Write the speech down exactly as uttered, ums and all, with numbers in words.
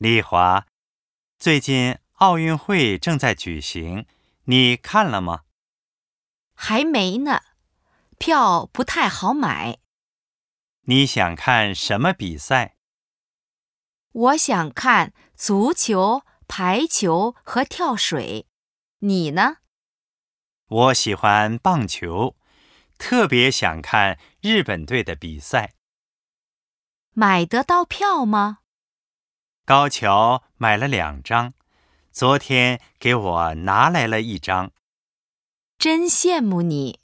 丽华，最近奥运会正在举行，你看了吗？ 还没呢，票不太好买。 你想看什么比赛？ 我想看足球、排球和跳水。你呢？ 我喜欢棒球，特别想看日本队的比赛。 买得到票吗？ 高桥买了两张，昨天给我拿来了一张。 真羡慕你。